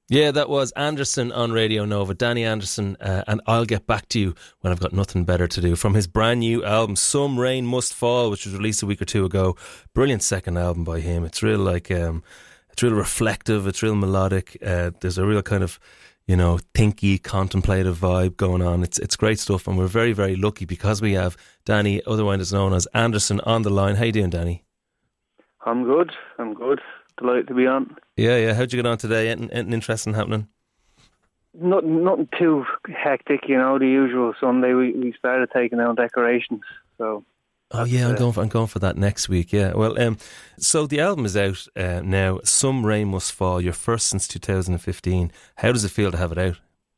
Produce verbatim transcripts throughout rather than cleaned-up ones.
Yeah, that was Anderson on Radio Nova. Danny Anderson, uh, and I'll Get Back to You When I've Got Nothing Better to Do, from his brand new album Some Rain Must Fall, which was released a week or two ago. Brilliant second album by him. It's real like um, it's real reflective, it's real melodic. Uh, there's a real kind of, you know, thinky, contemplative vibe going on. It's it's great stuff, and we're very, very lucky because we have Danny, otherwise known as Anderson, on the line. How you doing, Danny? I'm good. I'm good. Delighted to be on. Yeah, yeah. How'd you get on today? Anything, anything interesting happening? Nothing, nothing too hectic, you know. The usual Sunday, we, we started taking down decorations. So. Oh yeah, I'm uh, going. For, I'm going for that next week. Yeah. Well, um, so the album is out uh, now. Some Rain Must Fall. Your first since two thousand fifteen. How does it feel to have it out?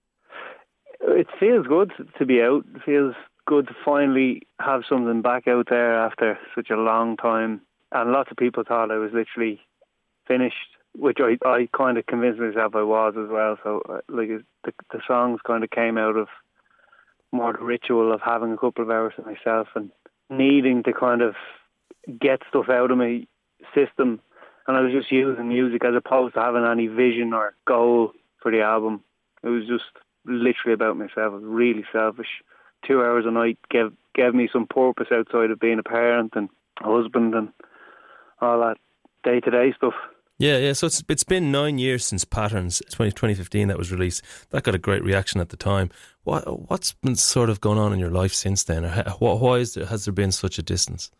It feels good to be out. It feels good to finally have something back out there after such a long time. And lots of people thought I was literally finished, which I, I kind of convinced myself I was as well. So uh, like the, the songs kind of came out of more the ritual of having a couple of hours to myself and needing to kind of get stuff out of my system. And I was just using music as opposed to having any vision or goal for the album. It was just literally about myself. It was really selfish. Two hours a night gave gave me some purpose outside of being a parent and a husband and all that day-to-day stuff. Yeah, yeah. So it's it's been nine years since Patterns, twenty fifteen, that was released. That got a great reaction at the time. What what's been sort of going on in your life since then? Or how, why is there, has there been such a distance?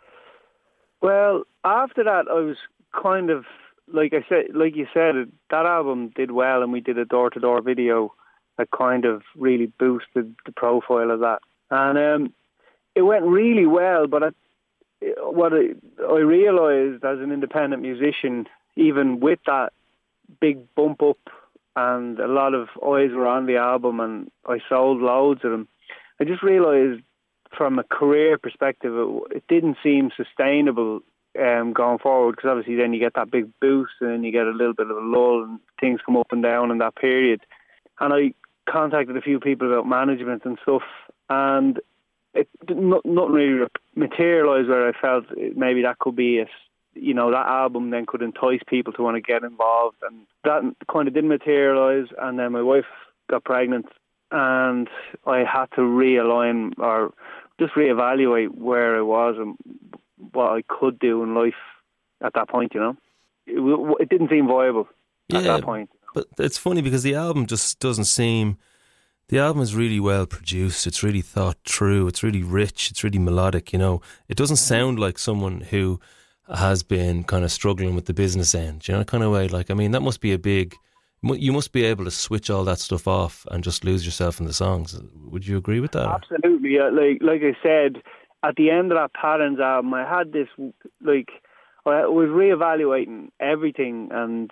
Well, after that, I was kind of like I said, like you said, that album did well, and we did a door-to-door video that kind of really boosted the profile of that, and um, it went really well. But I, what I, I realised as an independent musician, even with that big bump up and a lot of eyes were on the album and I sold loads of them, I just realised from a career perspective it, it didn't seem sustainable um, going forward, because obviously then you get that big boost and then you get a little bit of a lull and things come up and down in that period. And I contacted a few people about management and stuff, and it not, nothing really materialised where I felt maybe that could be a, you know, that album then could entice people to want to get involved, and that kind of didn't materialise. And then my wife got pregnant and I had to realign or just reevaluate where I was and what I could do in life at that point, you know. It, it didn't seem viable at yeah, that point. But it's funny because the album just doesn't seem... The album is really well produced. It's really thought through. It's really rich. It's really melodic, you know. It doesn't sound like someone who has been kind of struggling with the business end, you know, kind of way. Like, I mean, that must be a big... You must be able to switch all that stuff off and just lose yourself in the songs. Would you agree with that? Absolutely. Yeah. Like, like I said, at the end of that Patterns album, I had this, like, I was reevaluating everything, and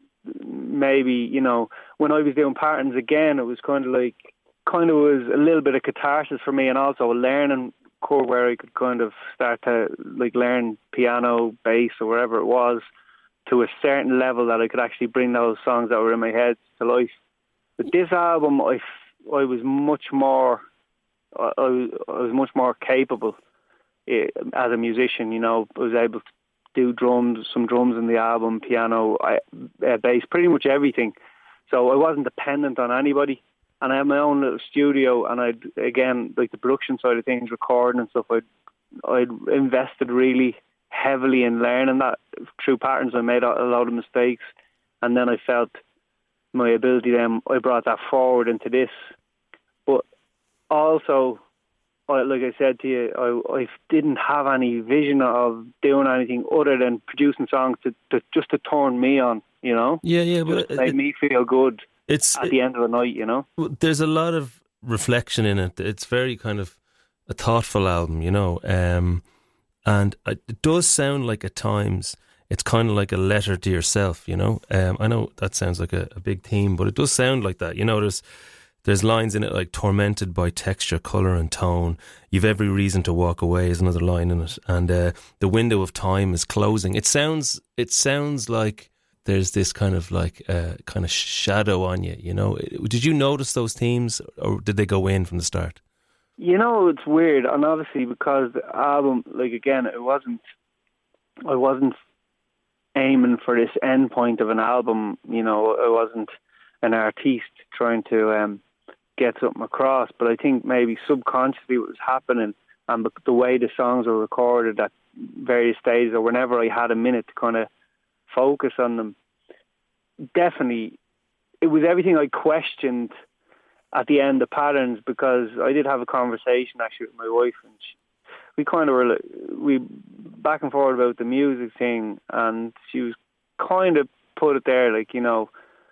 maybe, you know, when I was doing Patterns again, it was kind of like, kind of was a little bit of catharsis for me, and also a learning curve where I could kind of start to like learn piano, bass, or wherever it was, to a certain level that I could actually bring those songs that were in my head to life. But this album, I, I was much more, I, I was, I was much more capable eh, as a musician. You know, I was able to do drums, some drums in the album, piano, I, uh, bass, pretty much everything. So I wasn't dependent on anybody. And I had my own little studio, and I'd, again, like the production side of things, recording and stuff, I'd, I'd invested really heavily in learning that through Patterns. I made a lot of mistakes, and then I felt my ability then, I brought that forward into this. But also, like I said to you, I, I didn't have any vision of doing anything other than producing songs to, to just to turn me on, you know? Yeah, yeah. Just But made it, me feel good it's, at the end of the night, you know? There's a lot of reflection in it. It's very kind of a thoughtful album, you know? Um, and it does sound like at times it's kind of like a letter to yourself, you know? Um, I know that sounds like a, a big theme, but it does sound like that, you know? There's There's lines in it like tormented by texture, colour and tone. You've every reason to walk away is another line in it. And uh, the window of time is closing. It sounds it sounds like there's this kind of like uh, kind of shadow on you, you know. Did you notice those themes, or did they go in from the start? You know, it's weird. And obviously because the album, like again, it wasn't, I wasn't aiming for this end point of an album, you know. I wasn't an artiste trying to um, get something across. But I think maybe subconsciously what was happening, and the way the songs were recorded at various stages, or whenever I had a minute to kind of focus on them, definitely it was everything I questioned at the end of Patterns, because I did have a conversation actually with my wife, and she, we kind of were we back and forth about the music thing, and she was kind of put it there like, you know,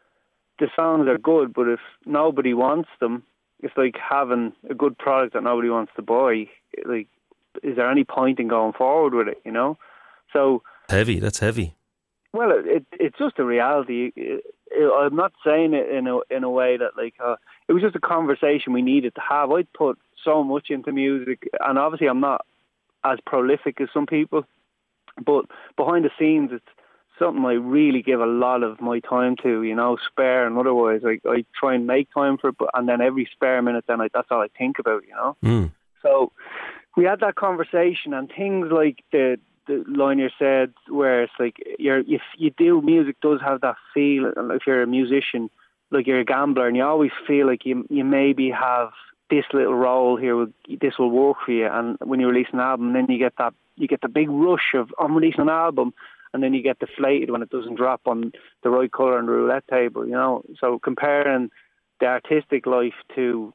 the songs are good, but if nobody wants them, it's like having a good product that nobody wants to buy. Like, is there any point in going forward with it, you know? So heavy, that's heavy. Well, it, it it's just a reality. It, it, I'm not saying it in a in a way that like uh, it was just a conversation we needed to have. I'd put so much into music, and obviously I'm not as prolific as some people, but behind the scenes, it's something I really give a lot of my time to. You know, spare and otherwise, I I try and make time for it, but and then every spare minute, then I, that's all I think about. You know, mm. So we had that conversation, and things like the. the line you said, where it's like you're if you do music does have that feel. If you're a musician, like you're a gambler, and you always feel like you you maybe have this little role here. This will work for you, and when you release an album, then you get that you get the big rush of I'm releasing an album, and then you get deflated when it doesn't drop on the right colour on the roulette table. You know, so comparing the artistic life to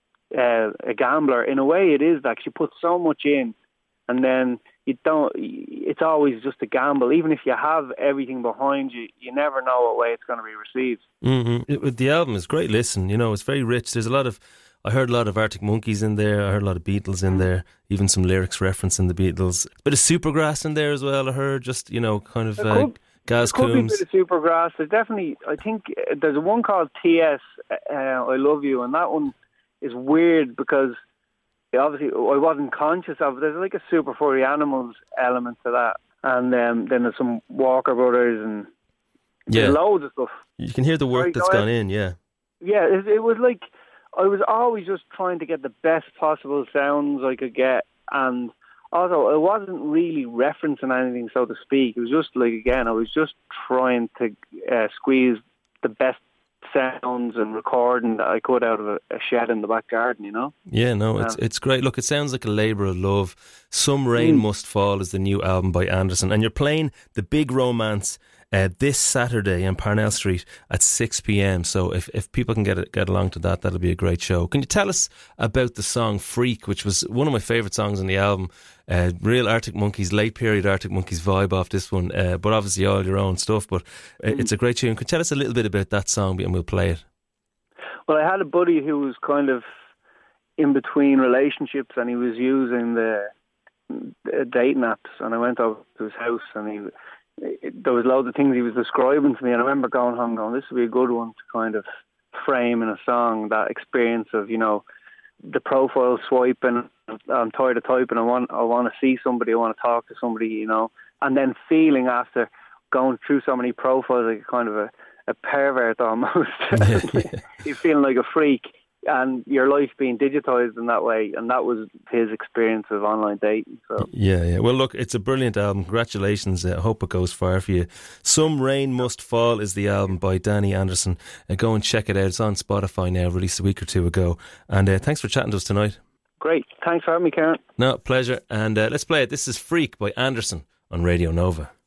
uh, a gambler, in a way, it is that 'cause you put so much in, and then you don't. It's always just a gamble. Even if you have everything behind you, you never know what way it's going to be received. Mm-hmm. It, the album is great. Listen, you know, it's very rich. There's a lot of. I heard a lot of Arctic Monkeys in there. I heard a lot of Beatles in there. Even some lyrics referencing the Beatles. Bit of Supergrass in there as well. I heard just you know kind of uh, Gaz Coombs. Could be a bit of Supergrass. There's definitely. I think there's one called T S. Uh, I Love You, and that one is weird because. Obviously, I wasn't conscious of it. There's like a Super Furry Animals element to that. And um, then there's some Walker Brothers and yeah. loads of stuff. You can hear the work Sorry, that's go gone in, yeah. Yeah, it, it was like, I was always just trying to get the best possible sounds I could get. And also, I wasn't really referencing anything, so to speak. It was just like, again, I was just trying to uh, squeeze the best sounds and recording that I could out of a, a shed in the back garden, you know? Yeah, no, it's um, it's great. Look, it sounds like a labour of love. Some Rain mm. Must Fall is the new album by Anderson, and you're playing The Big Romance uh, this Saturday in Parnell Street at six p.m. So if, if people can get it, get along to that, that'll be a great show. Can you tell us about the song Freak, which was one of my favourite songs on the album? Uh, real Arctic Monkeys, late period Arctic Monkeys vibe off this one, uh, but obviously all your own stuff, but uh, it's a great tune. Can you tell us a little bit about that song and we'll play it? Well, I had a buddy who was kind of in between relationships, and he was using the, the dating apps, and I went over to his house, and he it, there was loads of things he was describing to me, and I remember going home going, this would be a good one to kind of frame in a song, that experience of, you know, the profile swiping. I'm tired of typing. I want, I want to see somebody. I want to talk to somebody, you know. And then feeling after going through so many profiles, like kind of a, a pervert almost. Yeah, yeah. You're feeling like a freak, and your life being digitised in that way. And that was his experience of online dating. So yeah, yeah. Well, look, it's a brilliant album. Congratulations. I hope it goes far for you. Some Rain Must Fall is the album by Danny Anderson. Uh, go and check it out. It's on Spotify now, released a week or two ago. And uh, thanks for chatting to us tonight. Great. Thanks for having me, Karen. No, pleasure. And uh, let's play it. This is Freak by Anderson on Radio Nova.